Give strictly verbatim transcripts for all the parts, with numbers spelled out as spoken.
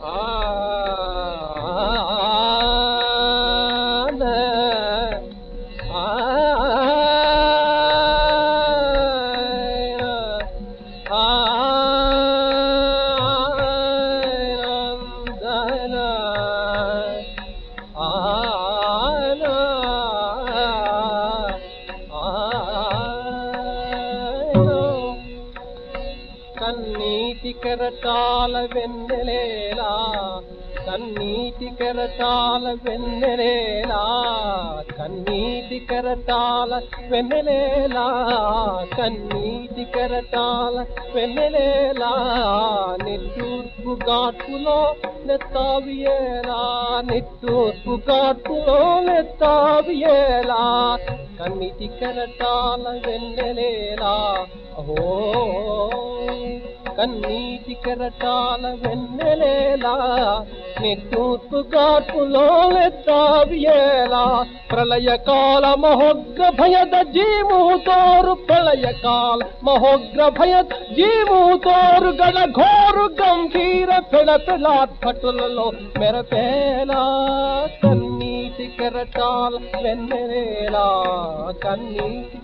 కన్నీటి కెరటాల వెన్నెలేలా కన్నీటి కెరటాల వెన్నెలేలా కన్నీటి కెరటాల వెన్నెలేలా కన్నీటి కెరటాల వెన్నెలేలా నిట్టూర్పు ఘాటులో నెత్తావియేలా నిట్టూర్పు ఘాటులో నెత్తావియేలా కన్నీటి కెరటాల వెన్నెలేలా ఓ కన్నీటి కెరటాల వెన్నెలేలా నిట్టూర్పు ఘాటులో నెత్తావియేలా ప్రళయకాల మహోగ్ర భయద జీమూతోరు ప్రళయకాల మహోగ్ర భయద జీమూతోరు గడ ఘోరు గంభీర పెళపెళాత్పటులలో మెరపేలా కన్నీటి కెరటాల వెన్నెలేలా కన్నీటి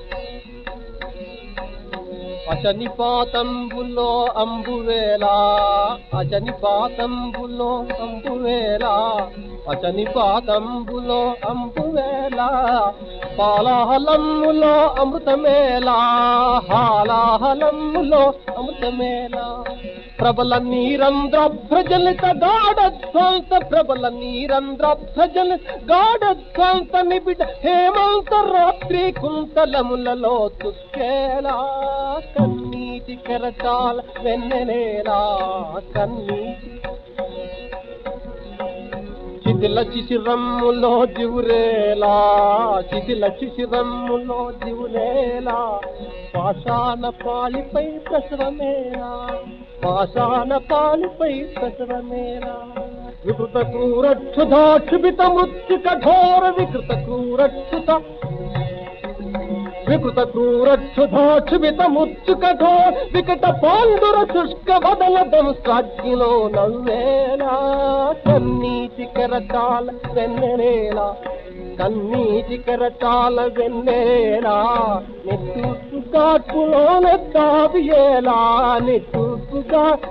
అచనిపాతంబులో అంబువేలా అచనిపాతంబులో అంబువేలా అచనిపాతంబులో అంబువేలా పాలాహలమ్ములో అమృతమేలా హాలాహలమ్ములో అమృతమేలా ప్రబల నీరంధ్ర ప్రజలిత గాఢధ్వంస ప్రబల నీరంధ్ర ప్రజల గాఢధ్వంస నిబిడ హేమంత రాత్రి కుంతలములలో తుక్కేలా కన్నీటి కెరటాల వెన్నెలేలా కన్నీటి చితిల చిశిరమ్ములో జివురేలా చితిల చిశిరమ్ములో జివురేలా పాషాణ పాలిపై ప్రసవమేలా పాషాణ పాలిపై ప్రసవమేలా వికృత క్రూరక్షుధాక్షుభిత మృత్యు కఠోర వికృత క్రూరక్షుత వికృత క్రూరక్షుధాక్షుభిత మృత్యు కఠోర వికట పాండుర శుష్క వదల దంసాగ్నిలో నవ్వేలా కన్నీటి కెరటాల వెన్నెలేలా కన్నీటి కెరటాల వెన్నెలేలా నిట్టూర్పు ఘాటులో నెత్తావియేలా నిట్టూర్పు ఘాటు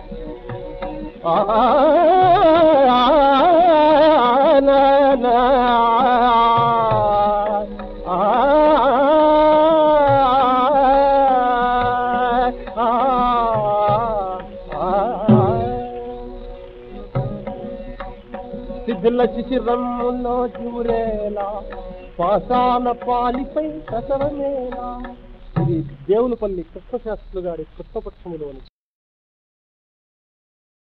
శిథిల శిశిరమ్ములో జూరేలా పాషాణ పాలిపై ప్రసవమేలా. ఇది దేవులపల్లి కృష్ణశాస్త్రులు గారి కృష్ణపక్షములోని